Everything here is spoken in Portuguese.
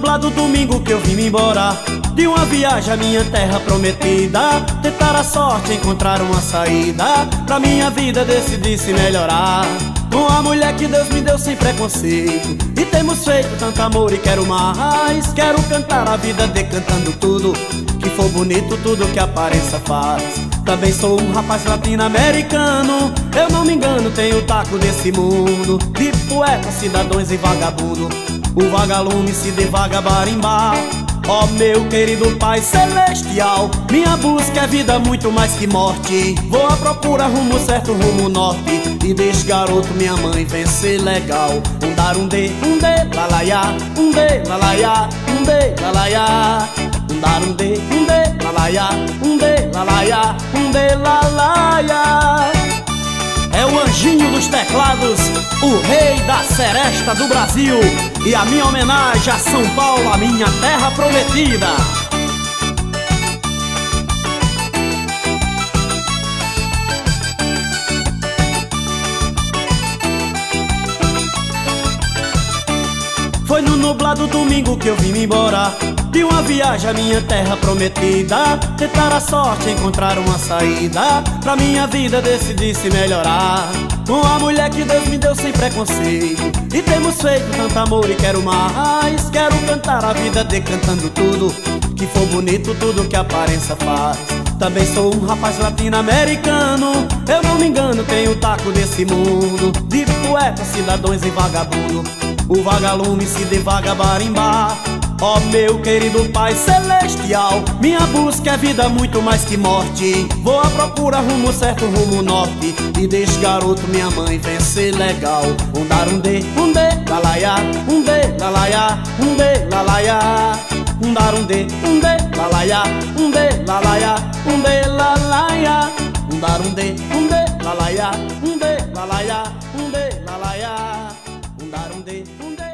nublado domingo que eu vim me embora de uma viagem à minha terra prometida. Tentar a sorte, encontrar uma saída pra minha vida, decidi se melhorar. Uma mulher que Deus me deu sem preconceito, e temos feito tanto amor e quero mais. Quero cantar a vida decantando tudo que for bonito, tudo que a aparência faz. Também sou um rapaz latino-americano, eu não me engano, tenho o taco desse mundo. De poeta, cidadãos e vagabundo, o vagalume se devaga barimbar. Ó meu querido Pai Celestial, minha busca é vida muito mais que morte. Vou à procura rumo certo, rumo norte, e deixe garoto minha mãe vencer legal. Dar um de, lalaiá, um de, lalaiá, um de, lalaiá. Dar um de, lalaiá, um de, lalaiá, um de, lalaiá. É o anjinho dos teclados, o rei da seresta do Brasil, e a minha homenagem a São Paulo, a minha terra prometida. Foi no nublado domingo que eu vim me embora de uma viagem à minha terra prometida. Tentar a sorte, encontrar uma saída pra minha vida, decidi se melhorar. Com a mulher que Deus me deu sem preconceito, e temos feito tanto amor e quero mais. Quero cantar a vida decantando tudo que for bonito, tudo que a aparência faz. Também sou um rapaz latino-americano, eu não me engano, tenho o taco desse mundo. De poeta, cidadãos e vagabundo, o vagalume se devaga barimbar. Ó meu querido Pai Celestial, minha busca é vida muito mais que morte. Vou à procura rumo certo, rumo norte, e deixe garoto minha mãe vencer legal. Dar um de, lalaiá, um de, lalaiá, um de, lalaiá. Dar um de, lalaiá, um de, lalaiá, um de, lalaiá. Dar um de, lalaiá, um de, lalaiá, um de, lalaiá. Dar um de,